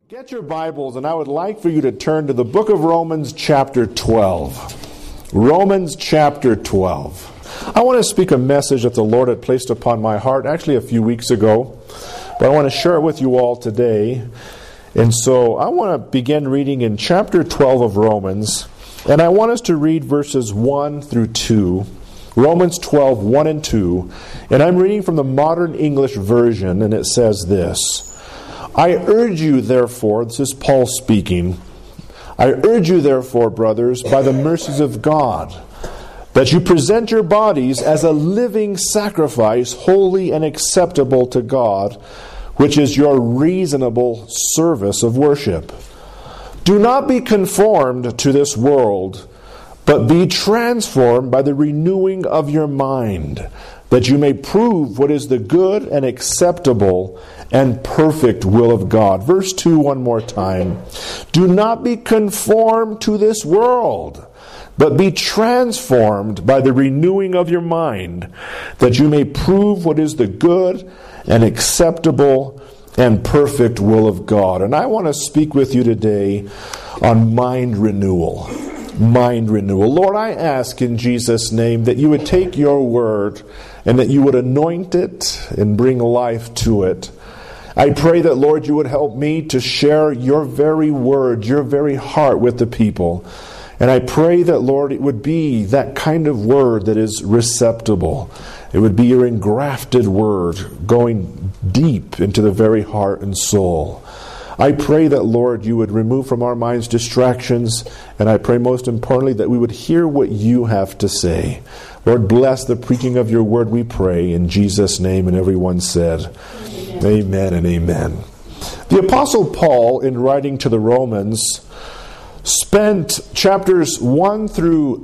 Get your Bibles, and I would like for you to turn to the book of Romans chapter 12. Romans chapter 12. I want to speak a message that the Lord had placed upon my heart actually a few weeks ago, but I want to share it with you all today. And so I want to begin reading in chapter 12 of Romans, and I want us to read verses 1 through 2. Romans 12, 1 and 2. And I'm reading from the Modern English Version, and it says this: I urge you, therefore, this is Paul speaking, I urge you, therefore, brothers, by the mercies of God, that you present your bodies as a living sacrifice, holy and acceptable to God, which is your reasonable service of worship. Do not be conformed to this world, but be transformed by the renewing of your mind, that you may prove what is the good and acceptable and perfect will of God. Verse 2 one more time. Do not be conformed to this world, but be transformed by the renewing of your mind, that you may prove what is the good and acceptable and perfect will of God. And I want to speak with you today on mind renewal. Mind renewal. Lord, I ask in Jesus' name that you would take your word and that you would anoint it and bring life to it. I pray that, Lord, you would help me to share your very word, your very heart with the people. And I pray that, Lord, it would be that kind of word that is receptible. It would be your engrafted word going deep into the very heart and soul. I pray that, Lord, you would remove from our minds distractions, and I pray most importantly that we would hear what you have to say. Lord, bless the preaching of your word, we pray, in Jesus' name. And everyone said, Amen and amen. The Apostle Paul, in writing to the Romans, spent chapters 1 through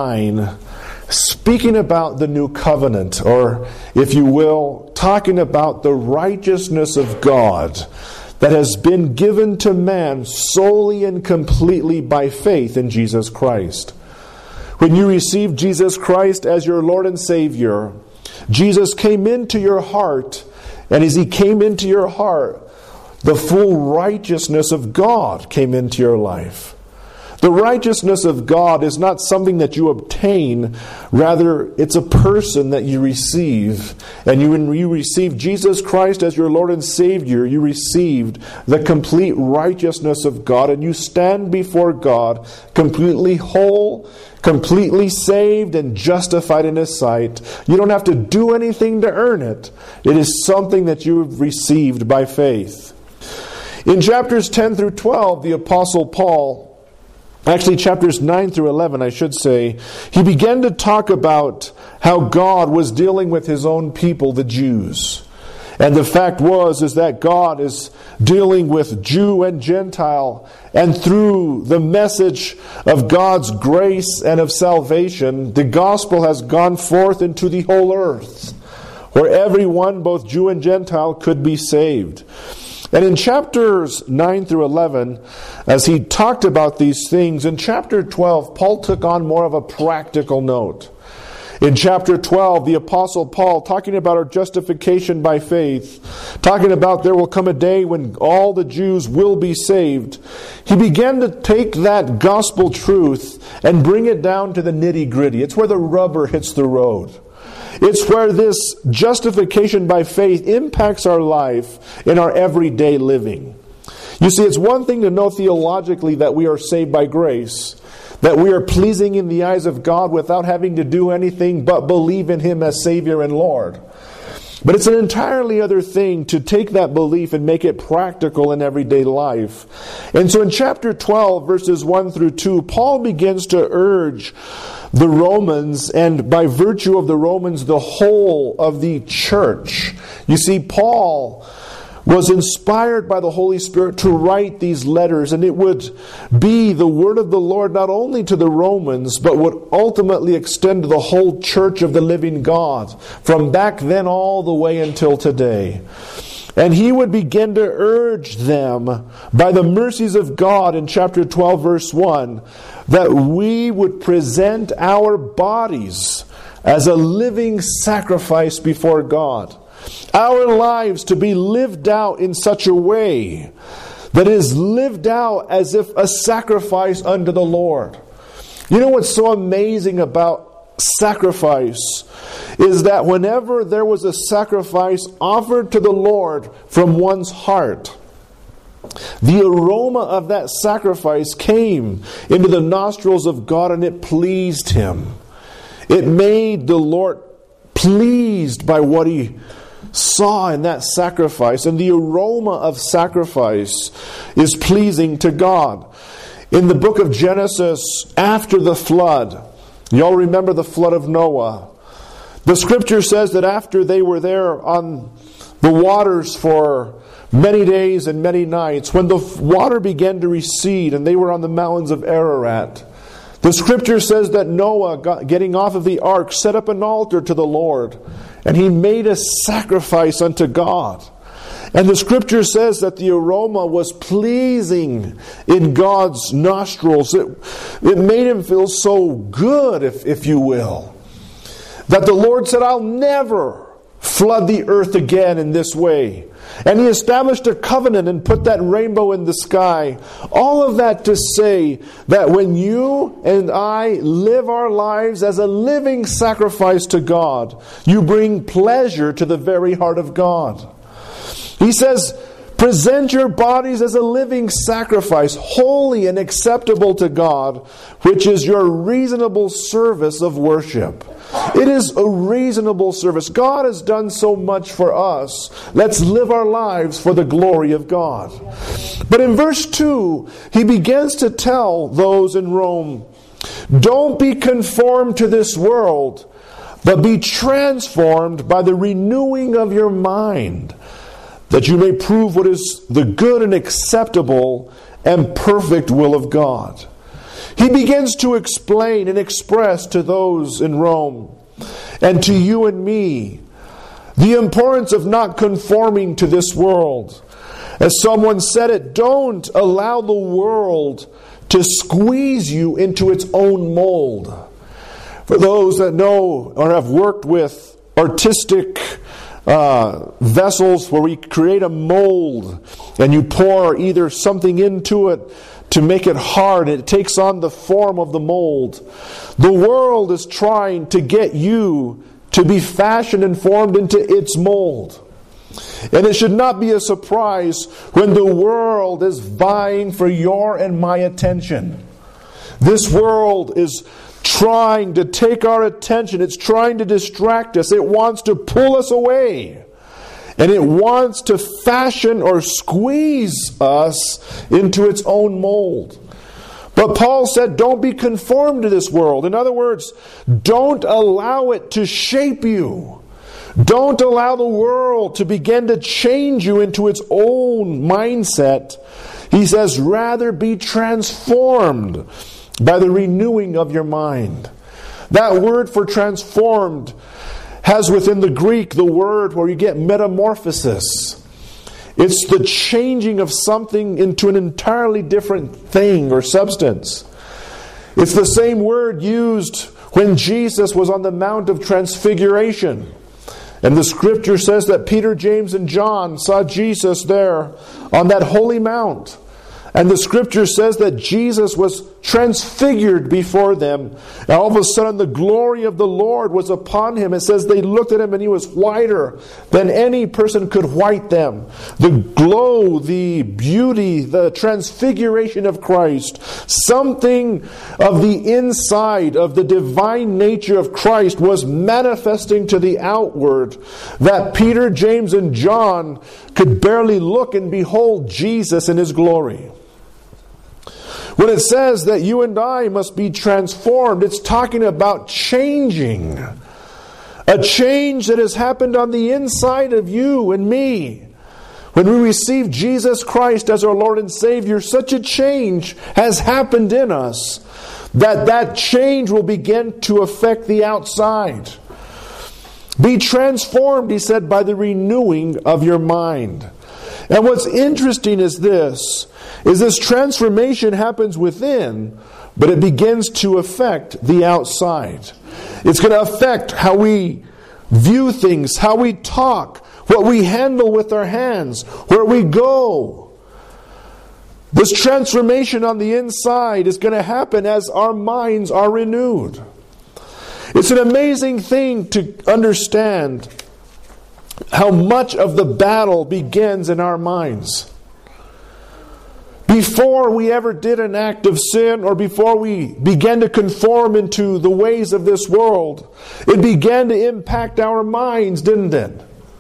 9 speaking about the new covenant, or, if you will, talking about the righteousness of God that has been given to man solely and completely by faith in Jesus Christ. When you received Jesus Christ as your Lord and Savior, Jesus came into your heart, and as He came into your heart, the full righteousness of God came into your life. The righteousness of God is not something that you obtain. Rather, it's a person that you receive. And when you receive Jesus Christ as your Lord and Savior, you received the complete righteousness of God. And you stand before God completely whole, completely saved and justified in His sight. You don't have to do anything to earn it. It is something that you have received by faith. In chapters 10 through 12, the Apostle Paul, actually, chapters 9 through 11, I should say, he began to talk about how God was dealing with His own people, the Jews. And the fact is that God is dealing with Jew and Gentile. And through the message of God's grace and of salvation, the gospel has gone forth into the whole earth, where everyone, both Jew and Gentile, could be saved. And in chapters 9 through 11, as he talked about these things, in chapter 12, Paul took on more of a practical note. In chapter 12, the Apostle Paul, talking about our justification by faith, talking about there will come a day when all the Jews will be saved, he began to take that gospel truth and bring it down to the nitty-gritty. It's where the rubber hits the road. It's where this justification by faith impacts our life in our everyday living. You see, it's one thing to know theologically that we are saved by grace, that we are pleasing in the eyes of God without having to do anything but believe in Him as Savior and Lord. But it's an entirely other thing to take that belief and make it practical in everyday life. And so in chapter 12, verses 1 through 2, Paul begins to urge the Romans, and by virtue of the Romans, the whole of the church. You see, Paul was inspired by the Holy Spirit to write these letters, and it would be the word of the Lord not only to the Romans, but would ultimately extend to the whole church of the living God, from back then all the way until today. And he would begin to urge them, by the mercies of God in chapter 12, verse 1, that we would present our bodies as a living sacrifice before God. Our lives to be lived out in such a way that is lived out as if a sacrifice unto the Lord. You know what's so amazing about sacrifice is that whenever there was a sacrifice offered to the Lord from one's heart, the aroma of that sacrifice came into the nostrils of God and it pleased Him. It made the Lord pleased by what He saw in that sacrifice. And the aroma of sacrifice is pleasing to God. In the book of Genesis, after the flood, you all remember the flood of Noah. The scripture says that after they were there on the waters for many days and many nights, when the water began to recede and they were on the mountains of Ararat, the scripture says that Noah, getting off of the ark, set up an altar to the Lord, and he made a sacrifice unto God. And the scripture says that the aroma was pleasing in God's nostrils. It made him feel so good, if you will, that the Lord said, I'll never flood the earth again in this way. And He established a covenant and put that rainbow in the sky. All of that to say that when you and I live our lives as a living sacrifice to God, you bring pleasure to the very heart of God. He says, present your bodies as a living sacrifice, holy and acceptable to God, which is your reasonable service of worship. It is a reasonable service. God has done so much for us. Let's live our lives for the glory of God. But in verse 2, he begins to tell those in Rome, don't be conformed to this world, but be transformed by the renewing of your mind, that you may prove what is the good and acceptable and perfect will of God. He begins to explain and express to those in Rome and to you and me the importance of not conforming to this world. As someone said it, don't allow the world to squeeze you into its own mold. For those that know or have worked with artistic vessels where we create a mold and you pour either something into it to make it hard, and it takes on the form of the mold. The world is trying to get you to be fashioned and formed into its mold. And it should not be a surprise when the world is vying for your and my attention. This world is trying to take our attention. It's trying to distract us. It wants to pull us away. And it wants to fashion or squeeze us into its own mold. But Paul said, don't be conformed to this world. In other words, don't allow it to shape you. Don't allow the world to begin to change you into its own mindset. He says, rather be transformed by the renewing of your mind. That word for transformed has within the Greek the word where you get metamorphosis. It's the changing of something into an entirely different thing or substance. It's the same word used when Jesus was on the Mount of Transfiguration. And the scripture says that Peter, James, and John saw Jesus there on that holy mount. And the scripture says that Jesus was transfigured before them. And all of a sudden the glory of the Lord was upon him. It says they looked at him and he was whiter than any person could white them. The glow, the beauty, the transfiguration of Christ. Something of the inside of the divine nature of Christ was manifesting to the outward, that Peter, James, and John could barely look and behold Jesus in His glory. When it says that you and I must be transformed, it's talking about changing. A change that has happened on the inside of you and me. When we receive Jesus Christ as our Lord and Savior, such a change has happened in us that change will begin to affect the outside. Be transformed, he said, by the renewing of your mind. And what's interesting is this transformation happens within, but it begins to affect the outside. It's going to affect how we view things, how we talk, what we handle with our hands, where we go. This transformation on the inside is going to happen as our minds are renewed. It's an amazing thing to understand how much of the battle begins in our minds. Before we ever did an act of sin, or before we began to conform into the ways of this world, it began to impact our minds, didn't it?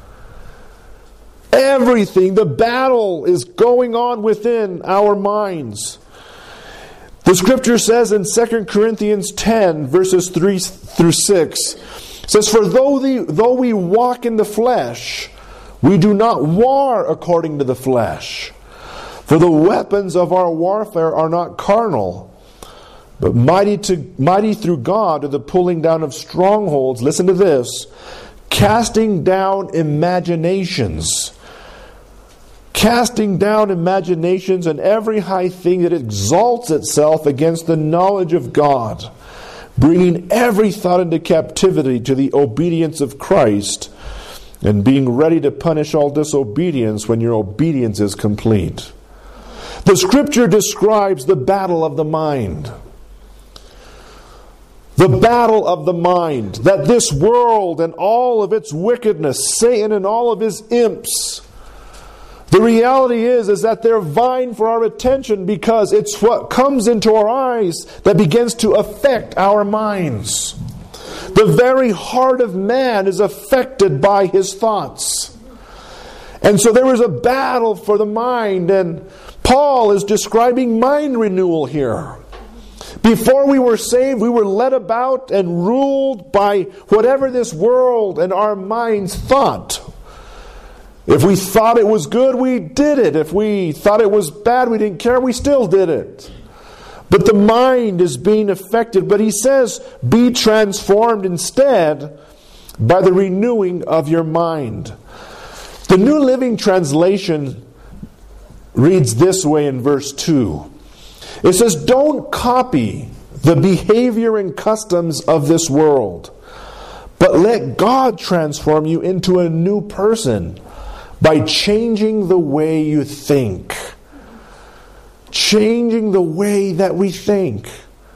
Everything, the battle is going on within our minds. The scripture says in 2 Corinthians 10, verses 3 through 6, says, "For though we walk in the flesh, we do not war according to the flesh. For the weapons of our warfare are not carnal, but mighty through God to the pulling down of strongholds." Listen to this. "Casting down imaginations." Casting down imaginations and every high thing that exalts itself against the knowledge of God, bringing every thought into captivity to the obedience of Christ, and being ready to punish all disobedience when your obedience is complete. The scripture describes the battle of the mind. The battle of the mind. That this world and all of its wickedness, Satan and all of his imps, the reality is that they're vying for our attention, because it's what comes into our eyes that begins to affect our minds. The very heart of man is affected by his thoughts. And so there is a battle for the mind, and Paul is describing mind renewal here. Before we were saved, we were led about and ruled by whatever this world and our minds thought. If we thought it was good, we did it. If we thought it was bad, we didn't care, we still did it. But the mind is being affected. But he says, be transformed instead by the renewing of your mind. The New Living Translation reads this way in verse 2. It says, "Don't copy the behavior and customs of this world, but let God transform you into a new person by changing the way you think." Changing the way that we think.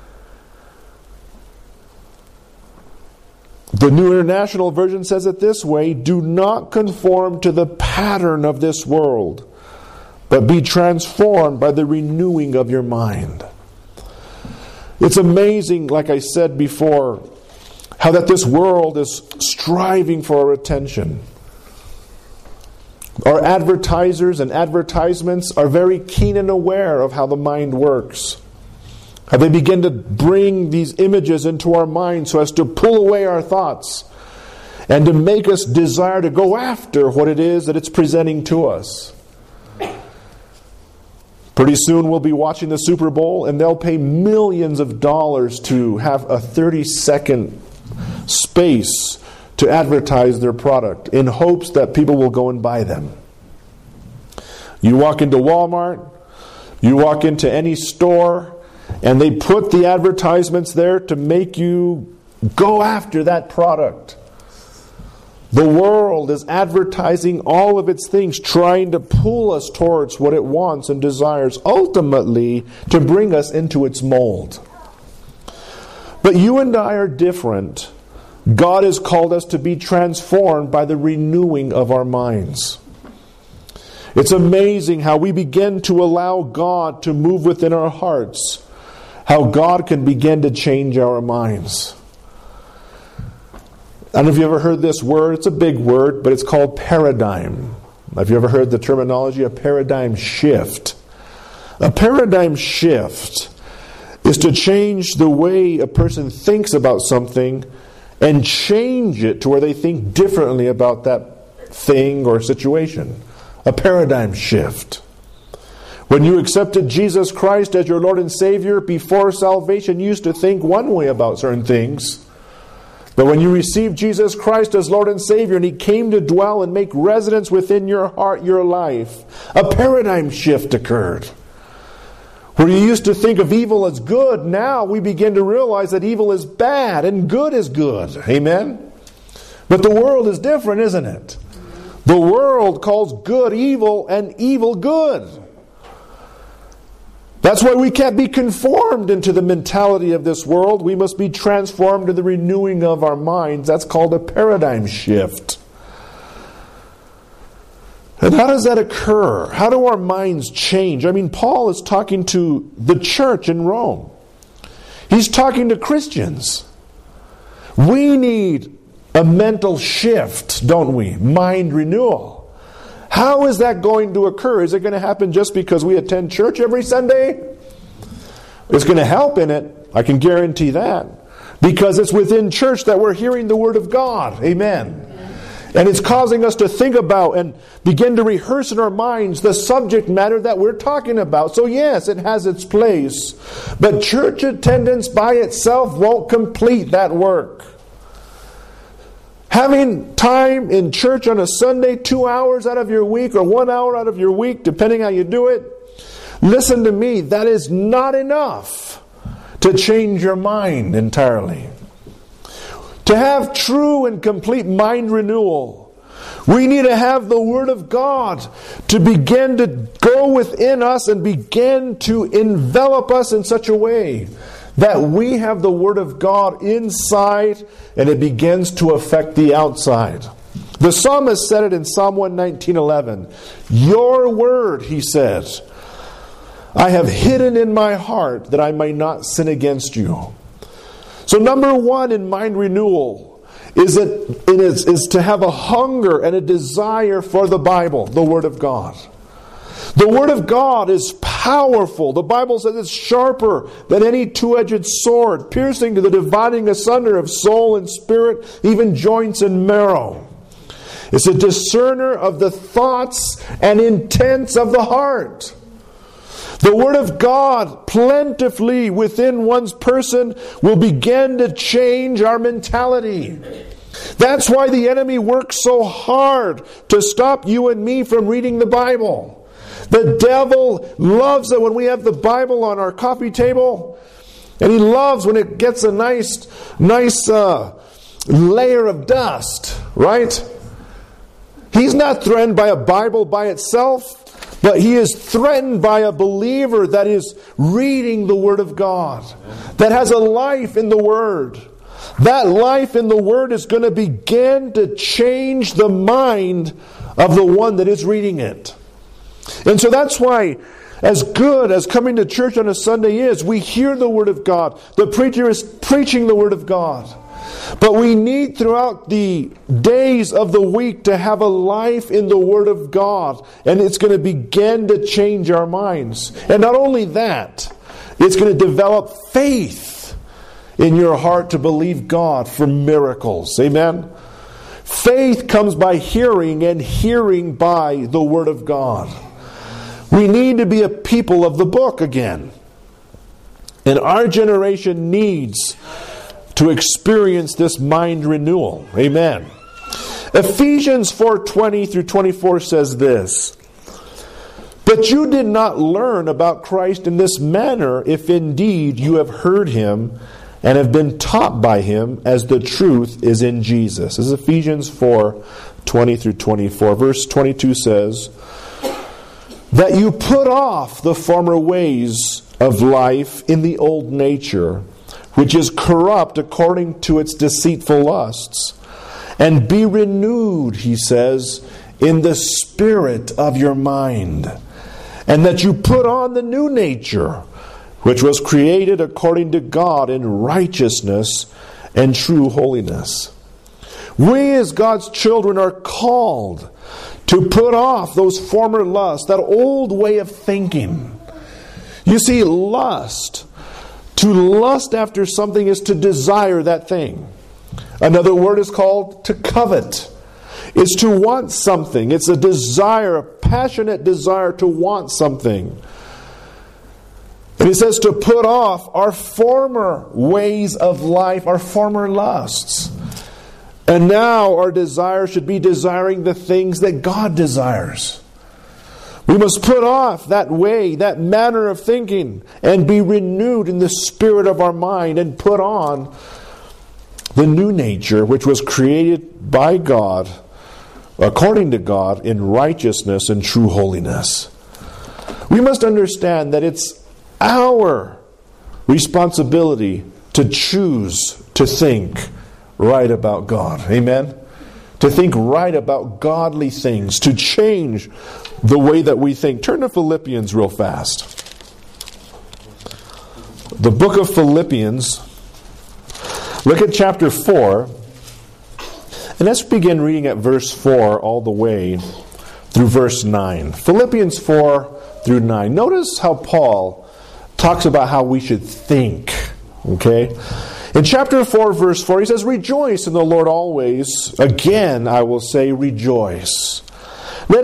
The New International Version says it this way: "Do not conform to the pattern of this world, but be transformed by the renewing of your mind." It's amazing, like I said before, how that this world is striving for our attention. Our advertisers and advertisements are very keen and aware of how the mind works. How they begin to bring these images into our mind so as to pull away our thoughts and to make us desire to go after what it is that it's presenting to us. Pretty soon we'll be watching the Super Bowl, and they'll pay millions of dollars to have a 30-second space to advertise their product in hopes that people will go and buy them. You walk into Walmart, you walk into any store, and they put the advertisements there to make you go after that product. The world is advertising all of its things, trying to pull us towards what it wants and desires, ultimately to bring us into its mold. But you and I are different. God has called us to be transformed by the renewing of our minds. It's amazing how we begin to allow God to move within our hearts, how God can begin to change our minds. I don't know if you ever heard this word. It's a big word, but it's called paradigm. Have you ever heard the terminology, a paradigm shift? A paradigm shift is to change the way a person thinks about something and change it to where they think differently about that thing or situation. A paradigm shift. When you accepted Jesus Christ as your Lord and Savior, before salvation, you used to think one way about certain things. But when you received Jesus Christ as Lord and Savior, and He came to dwell and make residence within your heart, your life, a paradigm shift occurred. Where you used to think of evil as good, now we begin to realize that evil is bad and good is good. Amen? But the world is different, isn't it? The world calls good evil and evil good. That's why we can't be conformed into the mentality of this world. We must be transformed to the renewing of our minds. That's called a paradigm shift. And how does that occur? How do our minds change? I mean, Paul is talking to the church in Rome. He's talking to Christians. We need a mental shift, don't we? Mind renewal. How is that going to occur? Is it going to happen just because we attend church every Sunday? It's going to help in it. I can guarantee that. Because it's within church that we're hearing the Word of God. Amen. And it's causing us to think about and begin to rehearse in our minds the subject matter that we're talking about. So yes, it has its place. But church attendance by itself won't complete that work. Having time in church on a Sunday, 2 hours out of your week or 1 hour out of your week, depending how you do it, listen to me, that is not enough to change your mind entirely. To have true and complete mind renewal, we need to have the Word of God to begin to go within us and begin to envelop us in such a way that we have the Word of God inside and it begins to affect the outside. The psalmist said it in Psalm 119:11. Your Word, he says, I have hidden in my heart that I may not sin against you. So number one in mind renewal is to have a hunger and a desire for the Bible, the Word of God. The Word of God is powerful. The Bible says it's sharper than any two-edged sword, piercing to the dividing asunder of soul and spirit, even joints and marrow. It's a discerner of the thoughts and intents of the heart. The Word of God plentifully within one's person will begin to change our mentality. That's why the enemy works so hard to stop you and me from reading the Bible. The devil loves it when we have the Bible on our coffee table. And he loves when it gets a nice layer of dust, right? He's not threatened by a Bible by itself, but he is threatened by a believer that is reading the Word of God, that has a life in the Word. That life in the Word is going to begin to change the mind of the one that is reading it. And so that's why, as good as coming to church on a Sunday is, we hear the Word of God. The preacher is preaching the Word of God. But we need throughout the days of the week to have a life in the Word of God. And it's going to begin to change our minds. And not only that, it's going to develop faith in your heart to believe God for miracles. Amen? Faith comes by hearing, and hearing by the Word of God. We need to be a people of the book again. And our generation needs to experience this mind renewal. Amen. Ephesians 4:20 through 24 says this. But you did not learn about Christ in this manner, if indeed you have heard Him and have been taught by Him, as the truth is in Jesus. This is Ephesians 4:20 through 24. Verse 22 says, that you put off the former ways of life in the old nature, which is corrupt according to its deceitful lusts, and be renewed, he says, in the spirit of your mind, and that you put on the new nature, which was created according to God in righteousness and true holiness. We as God's children are called to put off those former lusts, that old way of thinking. You see, lust, to lust after something is to desire that thing. Another word is called to covet. It's to want something. It's a desire, a passionate desire to want something. And he says to put off our former ways of life, our former lusts. And now our desire should be desiring the things that God desires. We must put off that way, that manner of thinking, and be renewed in the spirit of our mind, and put on the new nature which was created by God, according to God, in righteousness and true holiness. We must understand that it's our responsibility to choose to think right about God. Amen? To think right about godly things, to change the way that we think. Turn to Philippians real fast. The book of Philippians. Look at chapter 4. And let's begin reading at verse 4 all the way through verse 9. Philippians 4 through 9. Notice how Paul talks about how we should think. Okay? In chapter 4, verse 4, he says, "Rejoice in the Lord always. Again, I will say, rejoice. Let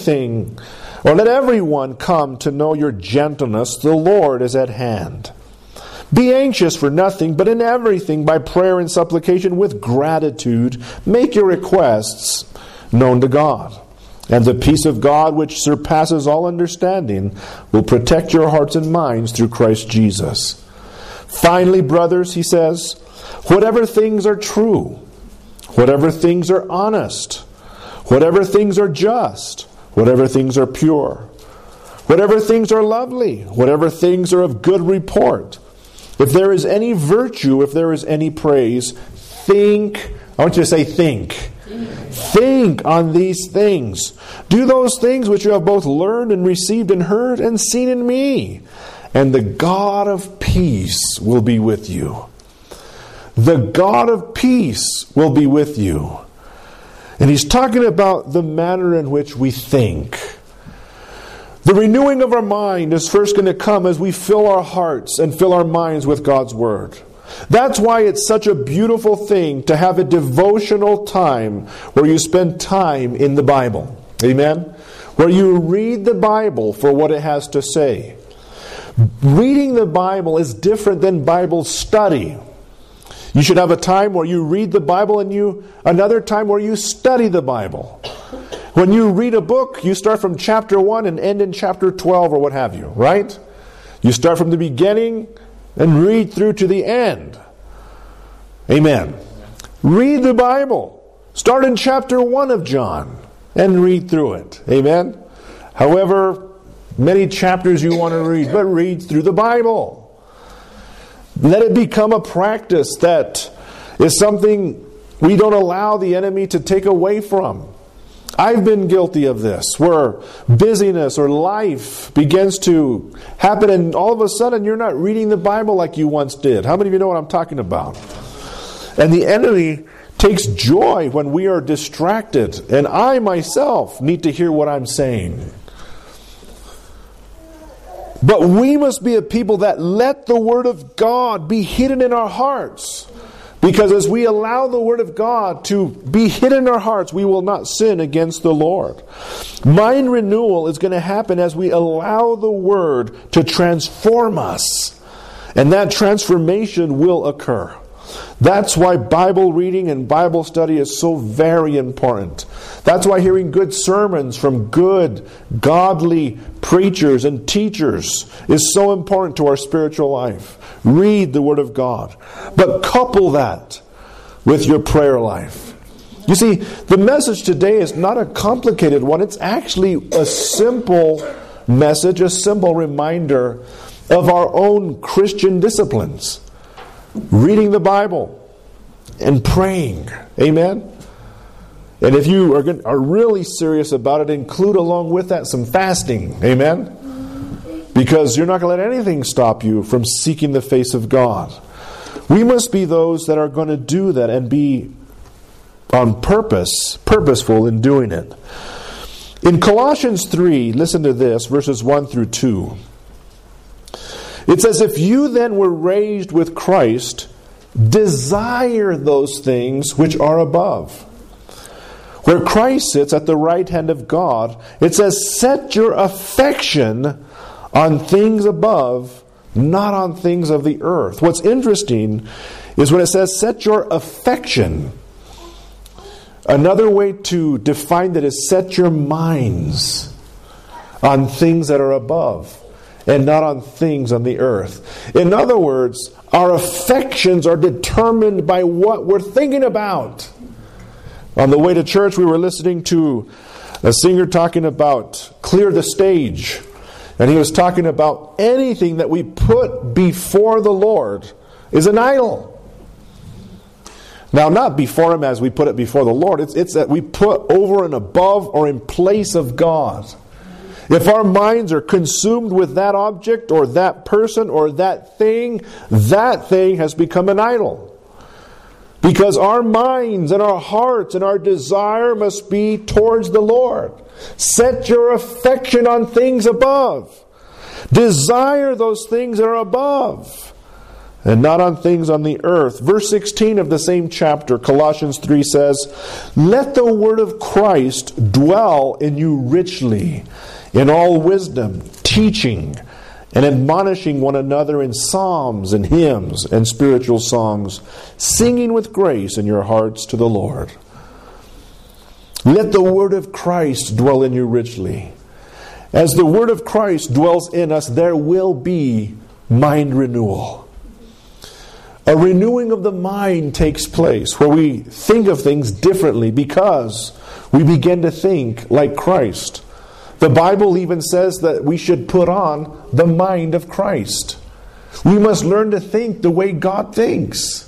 everyone come to know your gentleness. The Lord is at hand. Be anxious for nothing, but in everything, by prayer and supplication, with gratitude, make your requests known to God. And the peace of God, which surpasses all understanding, will protect your hearts and minds through Christ Jesus. Finally, brothers," he says, "whatever things are true, whatever things are honest, whatever things are just, whatever things are pure, whatever things are lovely, whatever things are of good report, if there is any virtue, if there is any praise, think," I want you to say think. "Think on these things. Do those things which you have both learned and received and heard and seen in me. And the God of peace will be with you." The God of peace will be with you. And he's talking about the manner in which we think. The renewing of our mind is first going to come as we fill our hearts and fill our minds with God's Word. That's why it's such a beautiful thing to have a devotional time where you spend time in the Bible. Amen? Where you read the Bible for what it has to say. Reading the Bible is different than Bible study. You should have a time where you read the Bible and another time where you study the Bible. When you read a book, you start from chapter 1 and end in chapter 12 or what have you, right? You start from the beginning and read through to the end. Amen. Read the Bible. Start in chapter 1 of John and read through it. Amen. However many chapters you want to read, but read through the Bible. Let it become a practice that is something we don't allow the enemy to take away from. I've been guilty of this, where busyness or life begins to happen and all of a sudden you're not reading the Bible like you once did. How many of you know what I'm talking about? And the enemy takes joy when we are distracted, and I myself need to hear what I'm saying. But we must be a people that let the Word of God be hidden in our hearts. Because as we allow the Word of God to be hidden in our hearts, we will not sin against the Lord. Mind renewal is going to happen as we allow the Word to transform us. And that transformation will occur. That's why Bible reading and Bible study is so very important. That's why hearing good sermons from good, godly preachers and teachers is so important to our spiritual life. Read the Word of God. But couple that with your prayer life. You see, the message today is not a complicated one. It's actually a simple message, a simple reminder of our own Christian disciplines. Reading the Bible and praying. Amen? And if you are really serious about it, include along with that some fasting. Amen? Because you're not going to let anything stop you from seeking the face of God. We must be those that are going to do that and be on purposeful in doing it. In Colossians 3, listen to this, verses 1 through 2. It says, "If you then were raised with Christ, desire those things which are above, where Christ sits at the right hand of God." It says, "Set your affection on things above, not on things of the earth." What's interesting is when it says, "Set your affection." Another way to define that is, set your minds on things that are above and not on things on the earth. In other words, our affections are determined by what we're thinking about. On the way to church, we were listening to a singer talking about clear the stage. And he was talking about anything that we put before the Lord is an idol. Now, not before Him as we put it before the Lord. It's that we put over and above or in place of God. If our minds are consumed with that object or that person or that thing has become an idol. Because our minds and our hearts and our desire must be towards the Lord. Set your affection on things above. Desire those things that are above, and not on things on the earth. Verse 16 of the same chapter, Colossians 3 says, "Let the word of Christ dwell in you richly, in all wisdom, teaching and admonishing one another in psalms and hymns and spiritual songs, singing with grace in your hearts to the Lord." Let the word of Christ dwell in you richly. As the word of Christ dwells in us, there will be mind renewal. A renewing of the mind takes place where we think of things differently because we begin to think like Christ. The Bible even says that we should put on the mind of Christ. We must learn to think the way God thinks.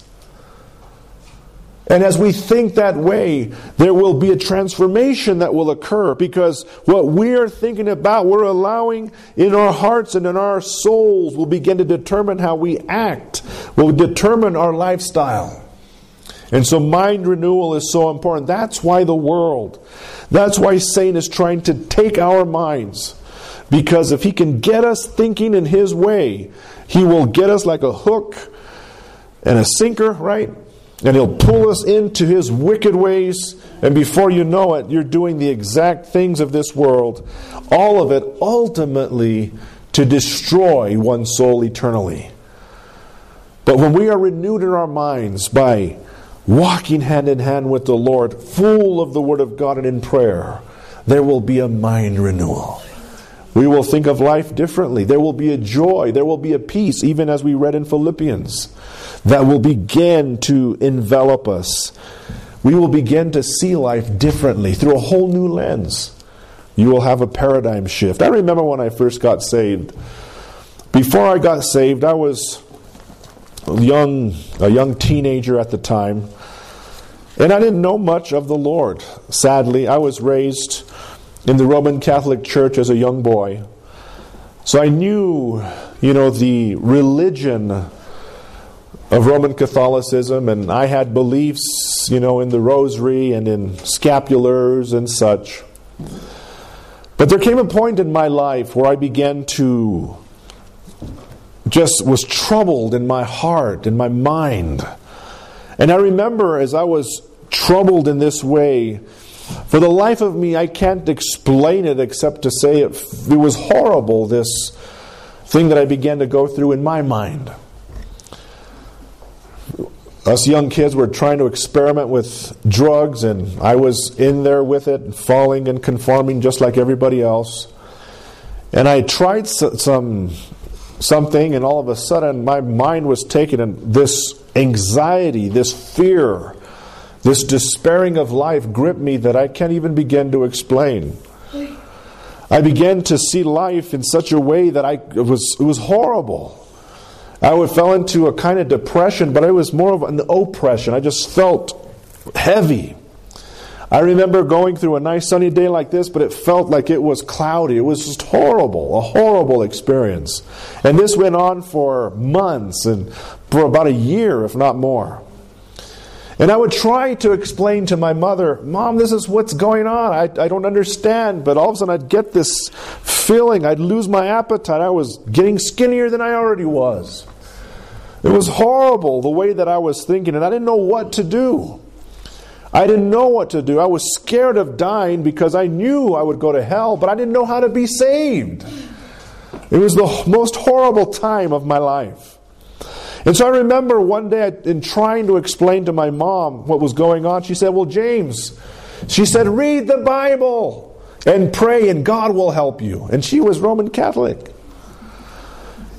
And as we think that way, there will be a transformation that will occur, because what we are thinking about, we're allowing in our hearts and in our souls will begin to determine how we act, will determine our lifestyle. And so mind renewal is so important. That's why that's why Satan is trying to take our minds. Because if he can get us thinking in his way, he will get us like a hook and a sinker, right? And he'll pull us into his wicked ways. And before you know it, you're doing the exact things of this world. All of it ultimately to destroy one's soul eternally. But when we are renewed in our minds by walking hand in hand with the Lord, full of the Word of God and in prayer, there will be a mind renewal. We will think of life differently. There will be a joy. There will be a peace, even as we read in Philippians, that will begin to envelop us. We will begin to see life differently through a whole new lens. You will have a paradigm shift. I remember when I first got saved. Before I got saved, I was a young teenager at the time, and I didn't know much of the Lord. Sadly, I was raised in the Roman Catholic Church as a young boy, so I knew, the religion of Roman Catholicism, and I had beliefs, in the rosary and in scapulars and such. But there came a point in my life where I began to was troubled in my heart, in my mind. And I remember as I was troubled in this way, for the life of me, I can't explain it except to say it was horrible, this thing that I began to go through in my mind. Us young kids were trying to experiment with drugs, and I was in there with it, falling and conforming just like everybody else. And I tried something, and all of a sudden my mind was taken, and this anxiety, this fear, this despairing of life gripped me that I can't even begin to explain. I began to see life in such a way that it was horrible. I fell into a kind of depression, but it was more of an oppression. I just felt heavy. I remember going through a nice sunny day like this, but it felt like it was cloudy. It was just horrible, a horrible experience. And this went on for months and for about a year, if not more. And I would try to explain to my mother, "Mom, this is what's going on. I don't understand." But all of a sudden I'd get this feeling. I'd lose my appetite. I was getting skinnier than I already was. It was horrible the way that I was thinking, and I didn't know what to do. I didn't know what to do. I was scared of dying because I knew I would go to hell, but I didn't know how to be saved. It was the most horrible time of my life. And so I remember one day in trying to explain to my mom what was going on, she said, "Well, James," she said, "read the Bible and pray and God will help you." And she was Roman Catholic.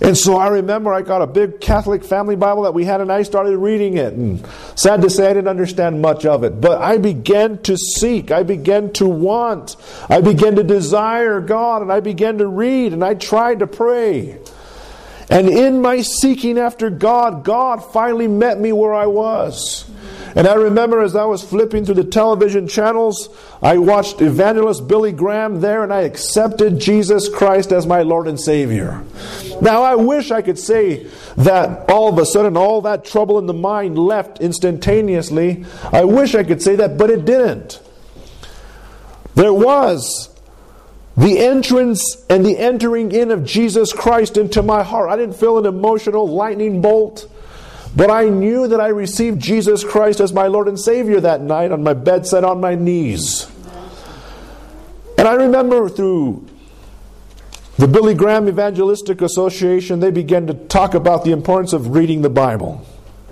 And so I remember I got a big Catholic family Bible that we had, and I started reading it. And sad to say, I didn't understand much of it. But I began to seek. I began to want. I began to desire God. And I began to read. And I tried to pray. And in my seeking after God, God finally met me where I was. And I remember as I was flipping through the television channels, I watched evangelist Billy Graham there, and I accepted Jesus Christ as my Lord and Savior. Now I wish I could say that all of a sudden all that trouble in the mind left instantaneously. I wish I could say that, but it didn't. There was the entrance and the entering in of Jesus Christ into my heart. I didn't feel an emotional lightning bolt. But I knew that I received Jesus Christ as my Lord and Savior that night on my bedside on my knees. And I remember through the Billy Graham Evangelistic Association, they began to talk about the importance of reading the Bible.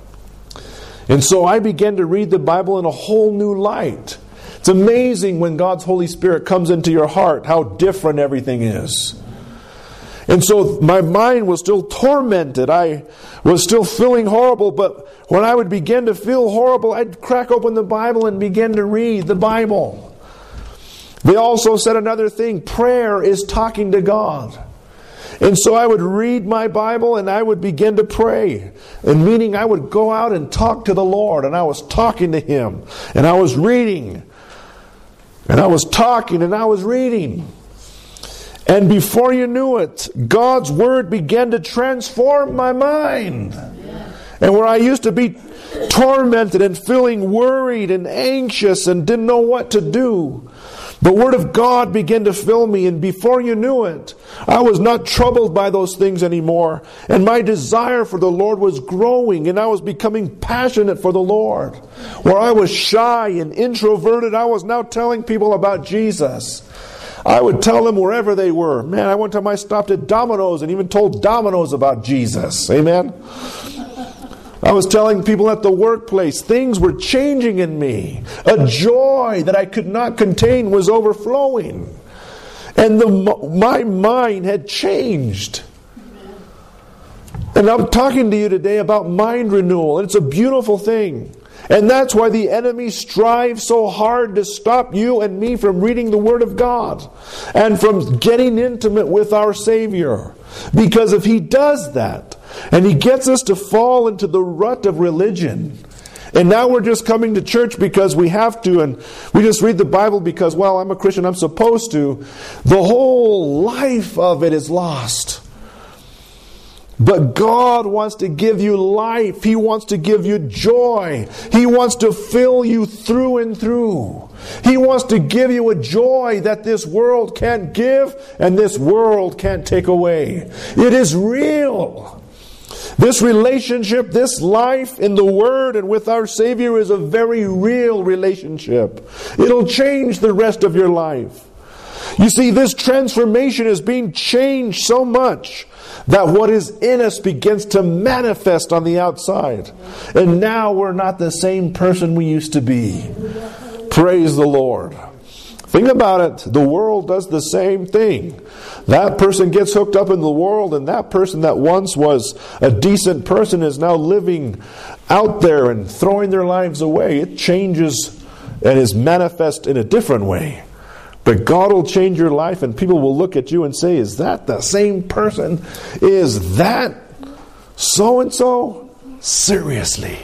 And so I began to read the Bible in a whole new light. It's amazing when God's Holy Spirit comes into your heart, how different everything is. And so my mind was still tormented. I was still feeling horrible, but when I would begin to feel horrible, I'd crack open the Bible and begin to read the Bible. They also said another thing, prayer is talking to God. And so I would read my Bible and I would begin to pray. And meaning I would go out and talk to the Lord, and I was talking to Him. And I was reading. And I was talking and I was reading. And before you knew it, God's Word began to transform my mind. And where I used to be tormented and feeling worried and anxious and didn't know what to do, the Word of God began to fill me. And before you knew it, I was not troubled by those things anymore. And my desire for the Lord was growing, and I was becoming passionate for the Lord. Where I was shy and introverted, I was now telling people about Jesus. I would tell them wherever they were. Man, I one time I stopped at Domino's and even told Domino's about Jesus. Amen? I was telling people at the workplace, things were changing in me. A joy that I could not contain was overflowing. And my mind had changed. And I'm talking to you today about mind renewal. And it's a beautiful thing. And that's why the enemy strives so hard to stop you and me from reading the Word of God and from getting intimate with our Savior. Because if he does that, and he gets us to fall into the rut of religion, and now we're just coming to church because we have to, and we just read the Bible because, well, I'm a Christian, I'm supposed to, the whole life of it is lost. But God wants to give you life. He wants to give you joy. He wants to fill you through and through. He wants to give you a joy that this world can't give and this world can't take away. It is real. This relationship, this life in the Word and with our Savior is a very real relationship. It'll change the rest of your life. You see, this transformation is being changed so much that what is in us begins to manifest on the outside. And now we're not the same person we used to be. Praise the Lord. Think about it. The world does the same thing. That person gets hooked up in the world, and that person that once was a decent person is now living out there and throwing their lives away. It changes and is manifest in a different way. But God will change your life, and people will look at you and say, is that the same person? Is that so-and-so? Seriously.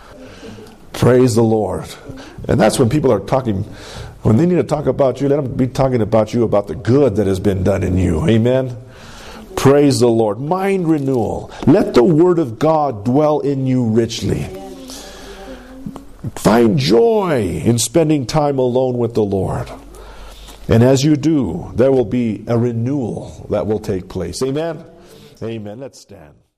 Praise the Lord. And that's when people are talking, when they need to talk about you, let them be talking about you, about the good that has been done in you. Amen? Praise the Lord. Mind renewal. Let the Word of God dwell in you richly. Find joy in spending time alone with the Lord. And as you do, there will be a renewal that will take place. Amen? Amen. Let's stand.